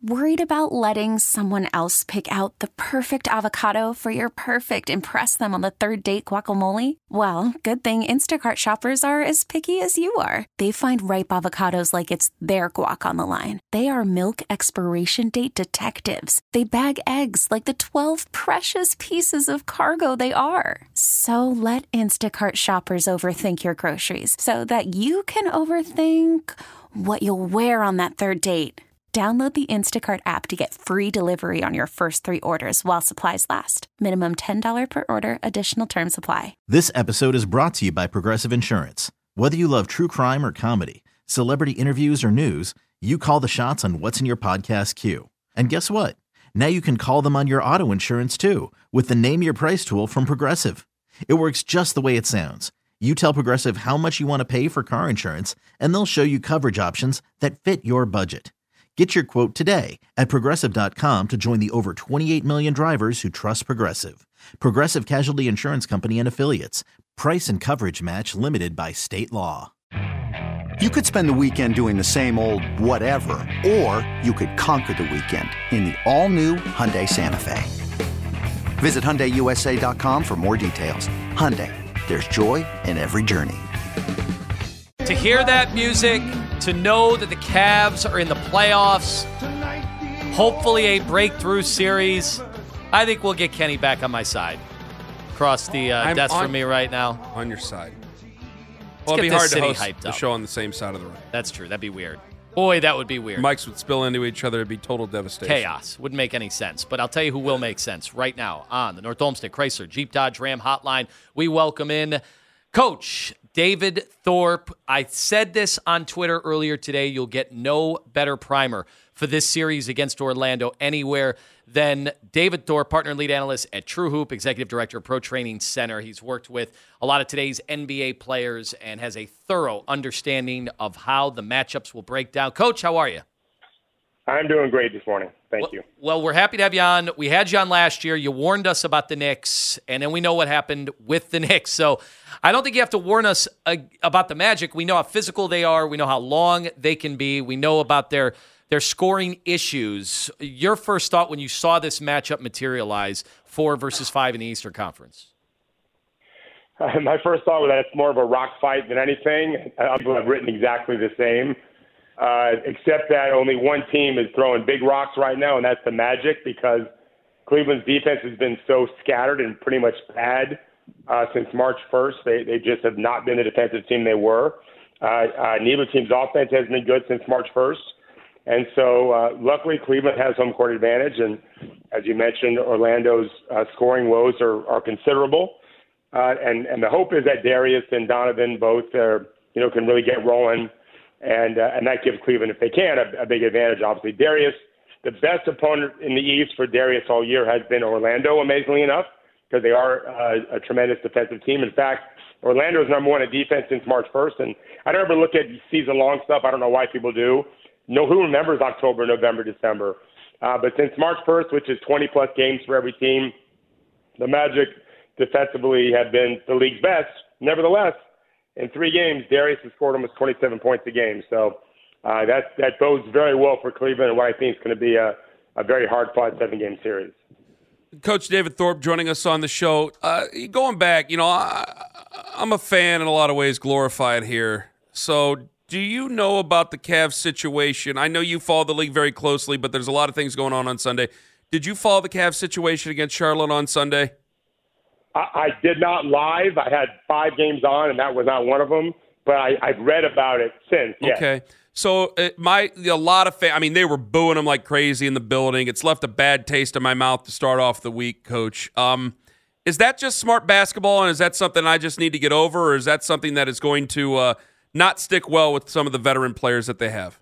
Worried about letting someone else pick out the perfect avocado for your perfect impress them on the third date guacamole? Well, good thing Instacart shoppers are as picky as you are. They find ripe avocados like it's their guac on the line. They are milk expiration date detectives. They bag eggs like the 12 precious pieces of cargo they are. So let Instacart shoppers overthink your groceries so that you can overthink what you'll wear on that third date. Download the Instacart app to get free delivery on your first 3 orders while supplies last. Minimum $10 per order. Additional terms apply. This episode is brought to you by Progressive Insurance. Whether you love true crime or comedy, celebrity interviews or news, you call the shots on what's in your podcast queue. And guess what? Now you can call them on your auto insurance too with the Name Your Price tool from Progressive. It works just the way it sounds. You tell Progressive how much you want to pay for car insurance, and they'll show you coverage options that fit your budget. Get your quote today at Progressive.com to join the over 28 million drivers who trust Progressive. Progressive Casualty Insurance Company and Affiliates. Price and coverage match limited by state law. You could spend the weekend doing the same old whatever, or you could conquer the weekend in the all-new Hyundai Santa Fe. Visit HyundaiUSA.com for more details. Hyundai, there's joy in every journey. To hear that music, to know that the Cavs are in the playoffs, hopefully a breakthrough series, I think we'll get Kenny back on my side. Across the desk from me right now. On your side. Well, it'd be hard to host hyped the up. show on the same side of the room. That's true. That'd be weird. Boy, that would be weird. Mics would spill into each other. It'd be total devastation. Chaos. Wouldn't make any sense. But I'll tell you who will make sense right now on the North Olmsted Chrysler Jeep Dodge Ram Hotline. We welcome in Coach David Thorpe. I said this on Twitter earlier today. You'll get no better primer for this series against Orlando anywhere than David Thorpe, partner and lead analyst at True Hoop, executive director of Pro Training Center. He's worked with a lot of today's NBA players and has a thorough understanding of how the matchups will break down. Coach, how are you? I'm doing great this morning. Thank you. Well, we're happy to have you on. We had you on last year. You warned us about the Knicks, and then we know what happened with the Knicks. So I don't think you have to warn us about the Magic. We know how physical they are. We know how long they can be. We know about their scoring issues. Your first thought when you saw this matchup materialize, 4 versus 5 in the Eastern Conference? My first thought was that it's more of a rock fight than anything. I've written exactly the same. Except that only one team is throwing big rocks right now, and that's the Magic, because Cleveland's defense has been so scattered and pretty much bad since March 1st. They just have not been the defensive team they were. Neither team's offense has been good since March 1st. And so luckily Cleveland has home court advantage, and as you mentioned, Orlando's scoring woes are considerable. And the hope is that Darius and Donovan both can really get rolling. And that gives Cleveland, if they can, a big advantage, obviously. Darius, the best opponent in the East for Darius all year has been Orlando, amazingly enough, because they are a tremendous defensive team. In fact, Orlando is number 1 at defense since March 1st. And I don't ever look at season-long stuff. I don't know why people do. Who remembers October, November, December? But since March 1st, which is 20-plus games for every team, the Magic defensively have been the league's best. Nevertheless, in 3 games, Darius has scored almost 27 points a game. So that bodes very well for Cleveland and what I think is going to be a very hard-fought 7-game series. Coach David Thorpe joining us on the show. Going back, I'm a fan in a lot of ways, glorified here. So do you know about the Cavs situation? I know you follow the league very closely, but there's a lot of things going on Sunday. Did you follow the Cavs situation against Charlotte on Sunday? I did not live. I had 5 games on, and that was not one of them. But I've read about it since. Yes. Okay. So a lot of fans, they were booing him like crazy in the building. It's left a bad taste in my mouth to start off the week, Coach. Is that just smart basketball, and is that something I just need to get over, or is that something that is going to not stick well with some of the veteran players that they have?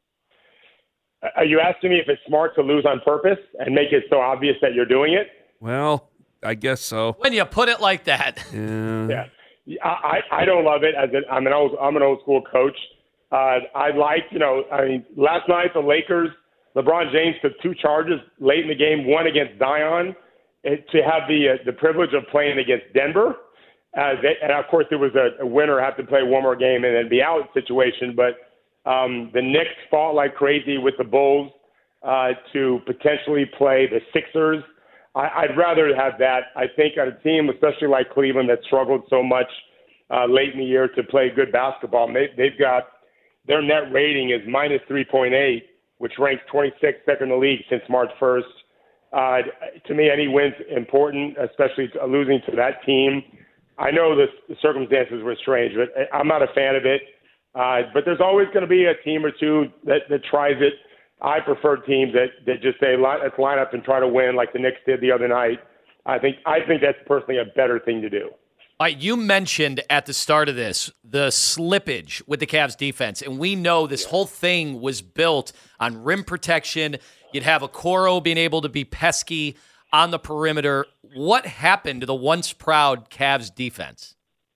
Are you asking me if it's smart to lose on purpose and make it so obvious that you're doing it? Well, I guess so. When you put it like that. Yeah. I don't love it. I'm an old school coach. Last night the Lakers, LeBron James took 2 charges late in the game, one against Zion, to have the privilege of playing against Denver. And of course, there was a winner have to play one more game and then be out situation. But the Knicks fought like crazy with the Bulls. to potentially play the Sixers. I'd rather have that. I think on a team, especially like Cleveland, that struggled so much late in the year to play good basketball. They've got their net rating is minus 3.8, which ranks 26th second in the league since March 1st. To me, any win's important, especially losing to that team. I know the circumstances were strange, but I'm not a fan of it. But there's always going to be a team or two that tries it. I prefer teams that just say, let's line up and try to win like the Knicks did the other night. I think that's personally a better thing to do. All right, you mentioned at the start of this the slippage with the Cavs defense, and we know this whole thing was built on rim protection. You'd have Okoro being able to be pesky on the perimeter. What happened to the once proud Cavs defense?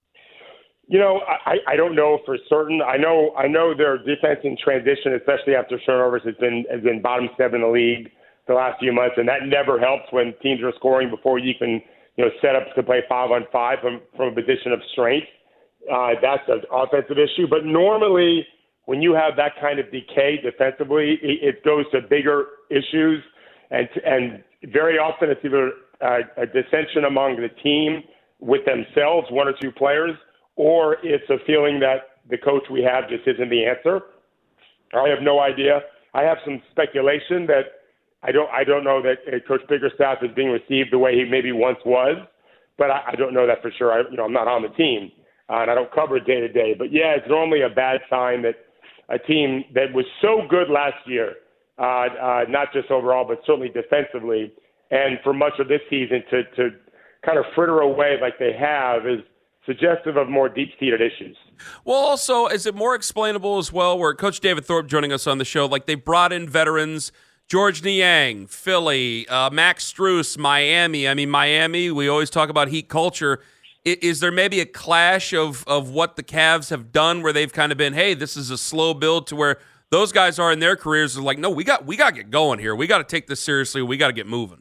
You know, I don't know for certain. I know their defense in transition, especially after turnovers, has been bottom 7 in the league the last few months, and that never helps when teams are scoring before you can set up to play 5-on-5 from a position of strength. That's an offensive issue. But normally, when you have that kind of decay defensively, it goes to bigger issues, and very often it's either a dissension among the team with themselves, one or two players, or it's a feeling that the coach we have just isn't the answer. I have no idea. I have some speculation that I don't know that Coach Bickerstaff is being received the way he maybe once was, but I don't know that for sure. I'm not on the team, and I don't cover it day to day. But yeah, it's normally a bad sign that a team that was so good last year, not just overall, but certainly defensively, and for much of this season to kind of fritter away like they have is suggestive of more deep-seated issues. Well, also, is it more explainable as well, where Coach David Thorpe joining us on the show, like they brought in veterans, George Niang, Philly, Max Strus, Miami. I mean, Miami, we always talk about Heat culture. Is there maybe a clash of what the Cavs have done where they've kind of been, hey, this is a slow build, to where those guys are in their careers are like, no, we got to get going here. We got to take this seriously. We got to get moving.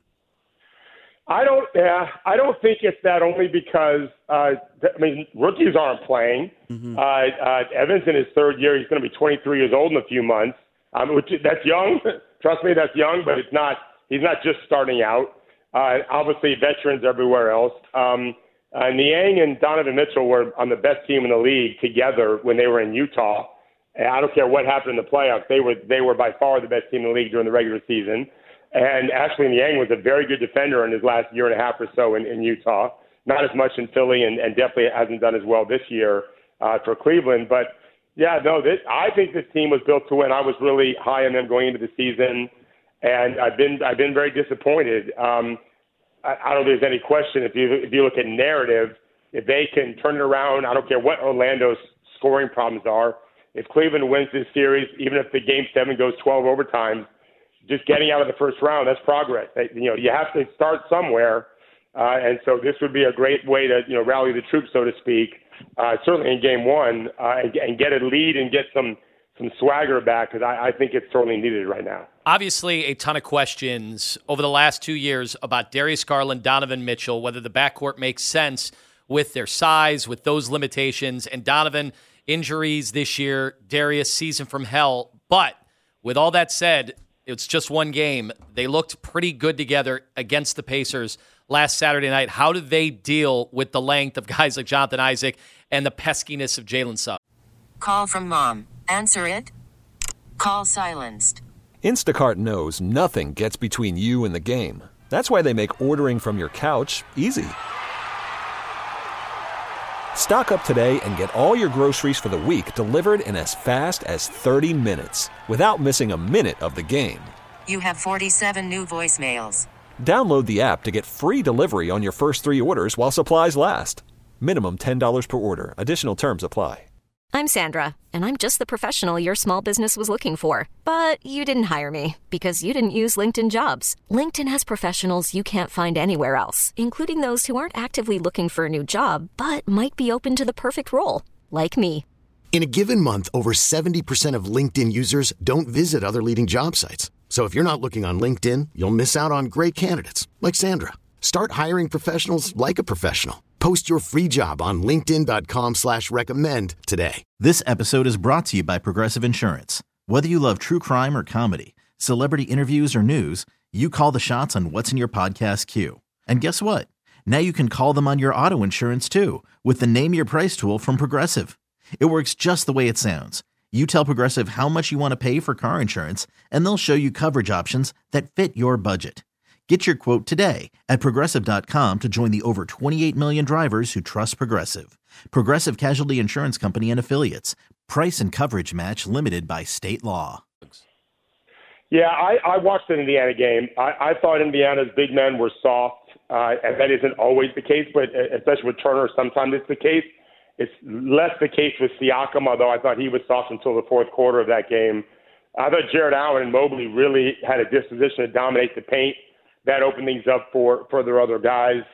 I don't think it's that, only because rookies aren't playing. Mm-hmm. Evans in his third year, he's going to be 23 years old in a few months. That's young. Trust me, that's young, but it's not. He's not just starting out. Obviously, veterans everywhere else. Niang and Donovan Mitchell were on the best team in the league together when they were in Utah. And I don't care what happened in the playoffs. They were by far the best team in the league during the regular season. And Ashley Niang was a very good defender in his last year and a half or so in Utah. Not as much in Philly, and definitely hasn't done as well this year for Cleveland. But, yeah, no, I think this team was built to win. I was really high on them going into the season, and I've been very disappointed. I don't think there's any question, if you look at narrative, if they can turn it around, I don't care what Orlando's scoring problems are. If Cleveland wins this series, even if the Game 7 goes 12 overtimes, just getting out of the first round, that's progress. You have to start somewhere, and so this would be a great way to rally the troops, so to speak, certainly in Game 1, and get a lead and get some swagger back, because I think it's certainly needed right now. Obviously, a ton of questions over the last 2 years about Darius Garland, Donovan Mitchell, whether the backcourt makes sense with their size, with those limitations, and Donovan, injuries this year, Darius, season from hell. But with all that said, it's just one game. They looked pretty good together against the Pacers last Saturday night. How do they deal with the length of guys like Jonathan Isaac and the peskiness of Jalen Suggs? Call from mom. Answer it. Call silenced. Instacart knows nothing gets between you and the game. That's why they make ordering from your couch easy. Stock up today and get all your groceries for the week delivered in as fast as 30 minutes without missing a minute of the game. You have 47 new voicemails. Download the app to get free delivery on your first 3 orders while supplies last. Minimum $10 per order. Additional terms apply. I'm Sandra, and I'm just the professional your small business was looking for. But you didn't hire me because you didn't use LinkedIn Jobs. LinkedIn has professionals you can't find anywhere else, including those who aren't actively looking for a new job, but might be open to the perfect role, like me. In a given month, over 70% of LinkedIn users don't visit other leading job sites. So if you're not looking on LinkedIn, you'll miss out on great candidates like Sandra. Start hiring professionals like a professional. Post your free job on linkedin.com/recommend today. This episode is brought to you by Progressive Insurance. Whether you love true crime or comedy, Celebrity interviews or news, you call the shots on what's in your podcast queue. And guess what? Now you can call them on your auto insurance too with the Name Your Price tool from Progressive. It works just the way it sounds. You tell Progressive how much you want to pay for car insurance, and they'll show you coverage options that fit your budget. Get your quote today at Progressive.com to join the over 28 million drivers who trust Progressive. Progressive Casualty Insurance Company and Affiliates. Price and coverage match limited by state law. Yeah, I watched the Indiana game. I thought Indiana's big men were soft, and that isn't always the case, but especially with Turner, sometimes it's the case. It's less the case with Siakam, although I thought he was soft until the fourth quarter of that game. I thought Jared Allen and Mobley really had a disposition to dominate the paint. That opened things up for their other guys.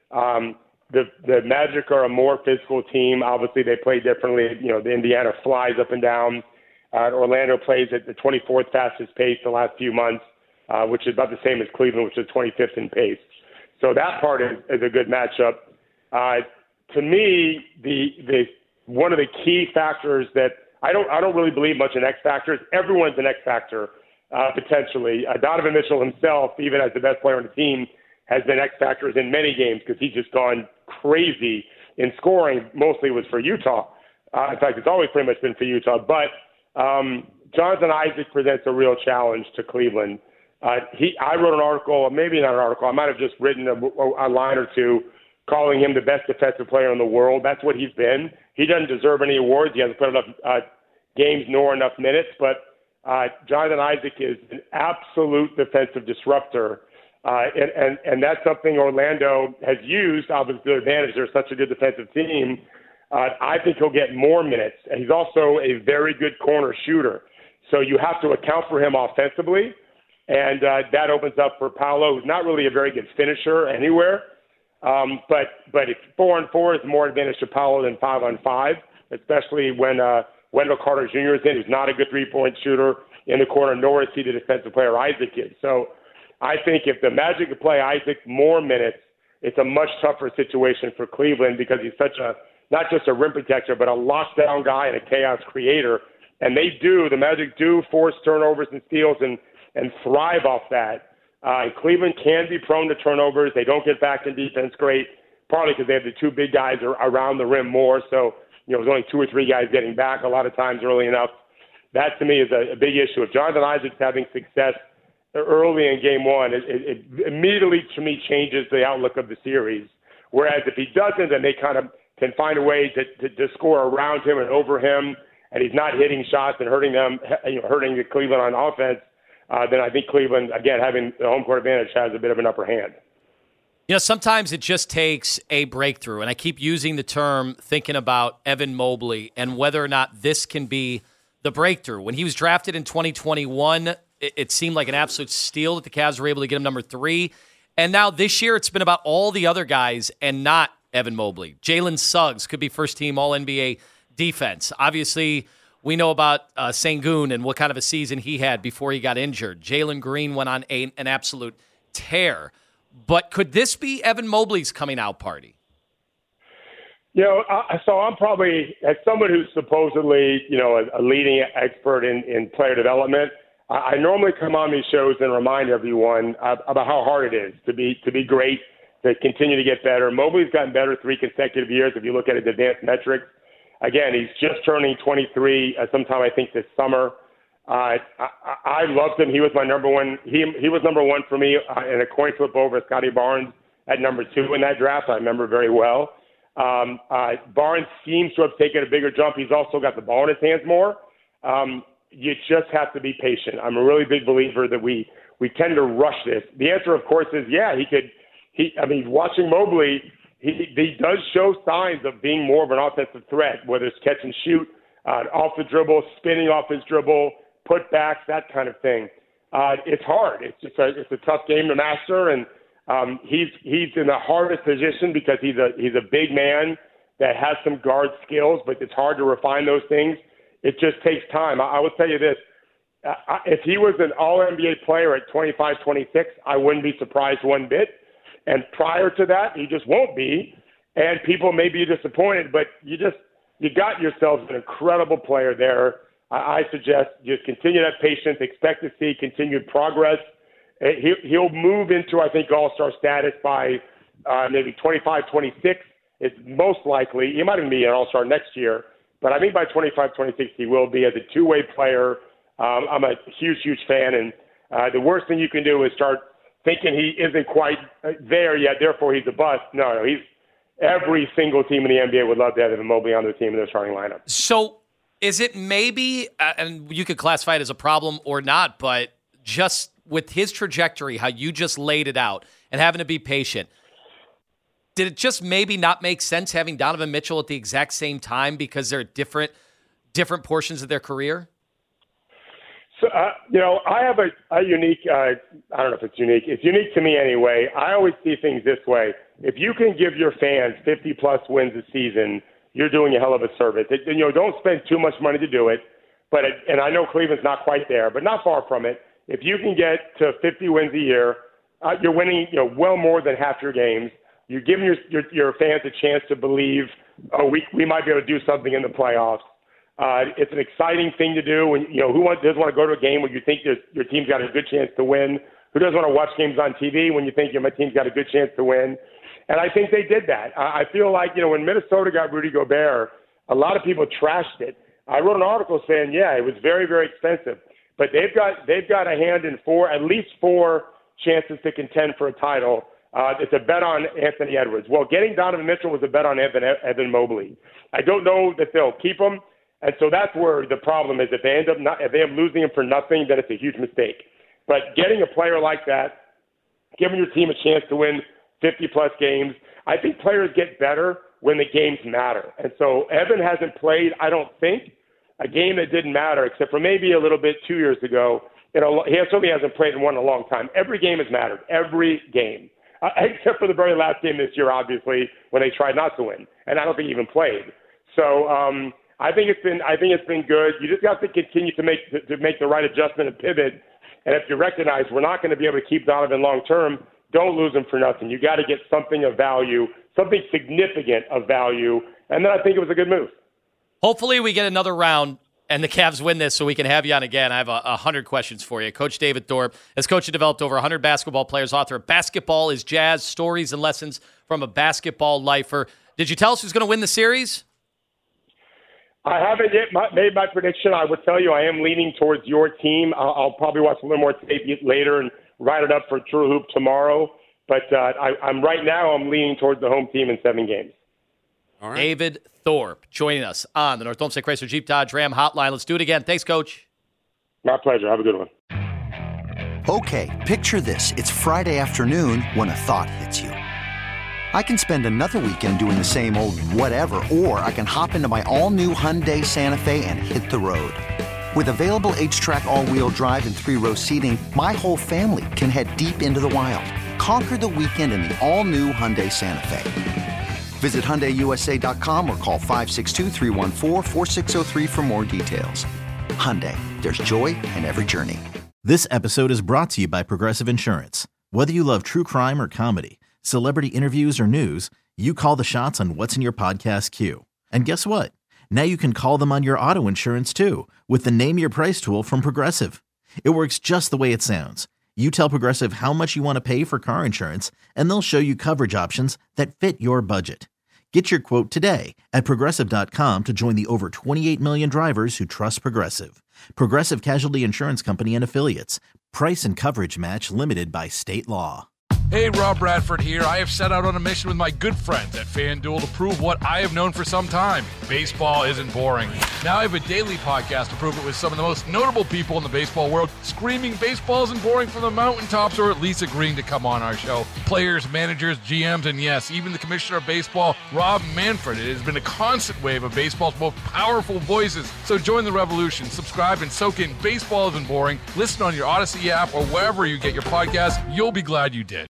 The Magic are a more physical team. Obviously, they play differently. You know, the Indiana flies up and down. Orlando plays at the 24th fastest pace the last few months, which is about the same as Cleveland, which is 25th in pace. So that part is a good matchup. To me, the one of the key factors that I don't really believe much in X factors. Everyone's an X factor potentially. Donovan Mitchell himself, even as the best player on the team, has been X factors in many games because he's just gone crazy in scoring. Mostly was for Utah. In fact, it's always pretty much been for Utah, but. Jonathan Isaac presents a real challenge to Cleveland. I wrote an article, maybe not an article, I might have just written a line or two calling him the best defensive player in the world. That's what he's been. He doesn't deserve any awards. He hasn't put enough games nor enough minutes, but Jonathan Isaac is an absolute defensive disruptor. And that's something Orlando has used, obviously, to their advantage. They're such a good defensive team. I think he'll get more minutes. And he's also a very good corner shooter. So you have to account for him offensively. And that opens up for Paolo, who's not really a very good finisher anywhere. But if 4-on-4 is more advantage to Paolo than 5-on-5, especially when Wendell Carter Jr. is in, who's not a good three-point shooter in the corner, nor is he the defensive player Isaac is. So I think if the Magic could play Isaac more minutes, it's a much tougher situation for Cleveland because he's such a not just a rim protector, but a lockdown guy and a chaos creator. And the Magic do force turnovers and steals and thrive off that. Cleveland can be prone to turnovers. They don't get back in defense great, partly because they have the two big guys around the rim more. So, there's only two or three guys getting back a lot of times early enough. That, to me, is a big issue. If Jonathan Isaac's having success early in game one, it immediately, to me, changes the outlook of the series. Whereas if he doesn't, then they kind of can find a way to score around him and over him, and he's not hitting shots and hurting the Cleveland on offense, then I think Cleveland, again, having the home court advantage, has a bit of an upper hand. Sometimes it just takes a breakthrough, and I keep using the term thinking about Evan Mobley and whether or not this can be the breakthrough. When he was drafted in 2021, it seemed like an absolute steal that the Cavs were able to get him number 3. And now this year, it's been about all the other guys and not Evan Mobley. Jalen Suggs could be first-team All-NBA defense. Obviously, we know about Sengun and what kind of a season he had before he got injured. Jalen Green went on an absolute tear. But could this be Evan Mobley's coming-out party? So I'm probably, as someone who's supposedly, a leading expert in player development, I normally come on these shows and remind everyone about how hard it is to be great, to continue to get better. Mobley's gotten better 3 consecutive years if you look at his advanced metrics. Again, he's just turning 23 sometime, I think, this summer. I loved him. He was my number one. He was number one for me in a coin flip over Scotty Barnes at number 2 in that draft. I remember very well. Barnes seems to have taken a bigger jump. He's also got the ball in his hands more. You just have to be patient. I'm a really big believer that we tend to rush this. The answer, of course, is he could. Watching Mobley, he does show signs of being more of an offensive threat, whether it's catch and shoot, off the dribble, spinning off his dribble, putbacks, that kind of thing. It's hard. It's a tough game to master, and he's in the hardest position because he's a big man that has some guard skills, but it's hard to refine those things. It just takes time. I will tell you this. If he was an All-NBA player at 25, 26, I wouldn't be surprised one bit. And prior to that, he just won't be. And people may be disappointed, but you got yourselves an incredible player there. I suggest just continue to have patience, expect to see continued progress. He'll move into, I think, all-star status by maybe 25, 26. It's most likely. He might even be an all-star next year. But I think by 25, 26, he will be as a two-way player. I'm a huge, huge fan. And the worst thing you can do is start thinking he isn't quite there yet, therefore he's a bust. No, he's every single team in the NBA would love to have Evan Mobley on their team in their starting lineup. So is it maybe, and you could classify it as a problem or not, but just with his trajectory, how you just laid it out and having to be patient, did it just maybe not make sense having Donovan Mitchell at the exact same time because they're different portions of their career? So, I have a unique, I don't know if it's unique. It's unique to me anyway. I always see things this way. If you can give your fans 50-plus wins a season, you're doing a hell of a service. Don't spend too much money to do it. And I know Cleveland's not quite there, but not far from it. If you can get to 50 wins a year, you're winning well more than half your games. You're giving your fans a chance to believe, we might be able to do something in the playoffs. It's an exciting thing to do. When who doesn't want to go to a game where you think your team's got a good chance to win? Who doesn't want to watch games on TV when you think my team's got a good chance to win? And I think they did that. I feel like when Minnesota got Rudy Gobert, a lot of people trashed it. I wrote an article saying, it was very, very expensive, but they've got a hand in at least four chances to contend for a title. It's a bet on Anthony Edwards. Well, getting Donovan Mitchell was a bet on Evan Mobley. I don't know that they'll keep him. And so that's where the problem is. If they end up losing him for nothing, then it's a huge mistake. But getting a player like that, giving your team a chance to win 50-plus games, I think players get better when the games matter. And so Evan hasn't played, I don't think, a game that didn't matter, except for maybe a little bit 2 years ago. He certainly hasn't played in one in a long time. Every game has mattered. Every game. Except for the very last game this year, obviously, when they tried not to win. And I don't think he even played. So, I think it's been good. You just have to continue to make the right adjustment and pivot. And if you recognize we're not going to be able to keep Donovan long term, don't lose him for nothing. You got to get something of value, something significant of value, and then I think it was a good move. Hopefully we get another round and the Cavs win this so we can have you on again. I have 100 questions for you. Coach David Thorpe, as coach, developed over 100 basketball players, author of Basketball is Jazz, Stories and Lessons from a Basketball Lifer. Did you tell us who's going to win the series? I haven't yet made my prediction. I would tell you I am leaning towards your team. I'll probably watch a little more tape later and write it up for True Hoop tomorrow. But I'm leaning towards the home team in 7 games. All right. David Thorpe joining us on the North Olmsted Chrysler Jeep Dodge Ram Hotline. Let's do it again. Thanks, Coach. My pleasure. Have a good one. Okay, picture this. It's Friday afternoon when a thought hits you. I can spend another weekend doing the same old whatever, or I can hop into my all-new Hyundai Santa Fe and hit the road. With available H-Track all-wheel drive and 3-row seating, my whole family can head deep into the wild. Conquer the weekend in the all-new Hyundai Santa Fe. Visit HyundaiUSA.com or call 562-314-4603 for more details. Hyundai, there's joy in every journey. This episode is brought to you by Progressive Insurance. Whether you love true crime or comedy, celebrity interviews or news, you call the shots on what's in your podcast queue. And guess what? Now you can call them on your auto insurance too with the Name Your Price tool from Progressive. It works just the way it sounds. You tell Progressive how much you want to pay for car insurance, and they'll show you coverage options that fit your budget. Get your quote today at Progressive.com to join the over 28 million drivers who trust Progressive. Progressive Casualty Insurance Company and Affiliates. Price and coverage match limited by state law. Hey, Rob Bradford here. I have set out on a mission with my good friends at FanDuel to prove what I have known for some time. Baseball isn't boring. Now I have a daily podcast to prove it with some of the most notable people in the baseball world, screaming baseball isn't boring from the mountaintops, or at least agreeing to come on our show. Players, managers, GMs, and yes, even the commissioner of baseball, Rob Manfred. It has been a constant wave of baseball's most powerful voices. So join the revolution. Subscribe and soak in Baseball Isn't Boring. Listen on your Odyssey app or wherever you get your podcasts. You'll be glad you did.